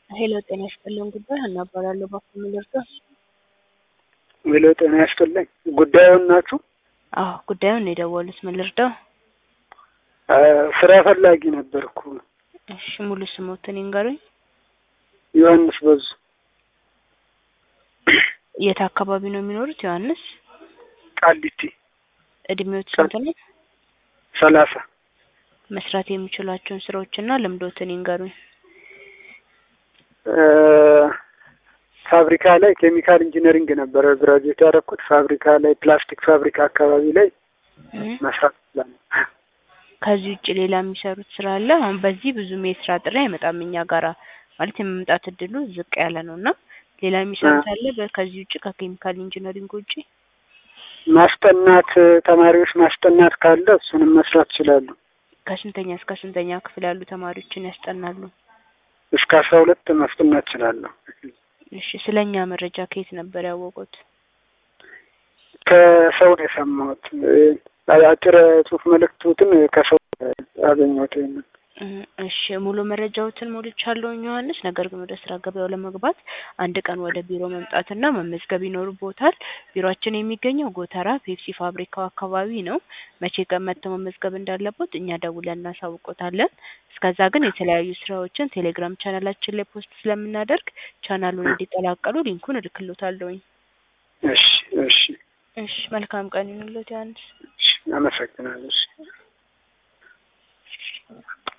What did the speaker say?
ሄሎ ጤና ይስጥልኝ ጉዳይ ሀና እባላለሁ ባክዎ ልርዳዎ? ሄሎ ጤና ይስጥልኝ ጉዳዩን ናችሁ? አዎ ጉዳዩን ነው የደወሉት ምን ልርዳዎ? ስራ ፈላጊ ነበርኩ። እሺ ሙሉ ስሞትን ይንገሩኝ? ዮሐንስ በዙ። የት አካባቢ ነው የሚኖሩት ዮሐንስ? ቃሊቲ። እድሜዎት ስንት ነው? 30 መስራት የሚችሏቸውን ስራዎችና ልምዶትን ይንገሩኝ? ፋብሪካ ላይ ኬሚካል ኢንጂነሪንግ ነበር ግራጁዌት ያደረኩት። ፋብሪካ ላይ ፕላስቲክ ፋብሪካ አካባቢ ላይ መስራት ይችላል። ከዚህ ውጭ ሌላ የሚሰሩት ስራ አለ? አሁን በዚህ ብዙም የስራ ጥሪ አይመጣም እኛ ጋራ ማለት የመምጣት እድሉ ዝቅ ያለ ነውና ሌላ የሚሰሩት አለ ከዚህ ውጭ ከኬሚካል ኢንጂነሪንግ ውጭ? ማስጠናት ተማሪዎች ማስጠናት ካለ እሱንም መስራት ይችላሉ። ከስንተኛ እስከ ስንተኛ ክፍል ያሉ ተማሪዎችን ያስጠናሉ? እስከ 12 ማስጠናት ይችላሉ። እሺ ስለኛ መረጃ ከየት ነበር ያወቁት? ከሰው ነው የሰማሁት። አጭር ጽሁፍ መልእክቱን ከሰው አገኘሁት። እሺ ሙሉ መረጃዎትን ሞልቻለሁ ዮሐንስ። ነገር ግን ወደ ስራ ገበያው ለመግባት አንድ ቀን ወደ ቢሮ መምጣትና መመዝገብ ይኖርቦታል። ቢሮአችን የሚገኘው ጎተራ ፔፕሲ ፋብሪካው አካባቢ ነው። መቼ ቀን መጥተው መመዝገብ እንዳለቦት እኛ ደውለን እናሳውቆታለን። እስከዛ ግን የተለያዩ ስራዎችን ቴሌግራም ቻናላችን ላይ ፖስት ስለምናደርግ ቻናሉን እንዲቀላቀሉ ሊንኩን እልክልዎታለሁኝ። እሺ እሺ እሺ መልካም ቀን ይሁንልዎት ዮሐንስ። አመሰግናለሁ።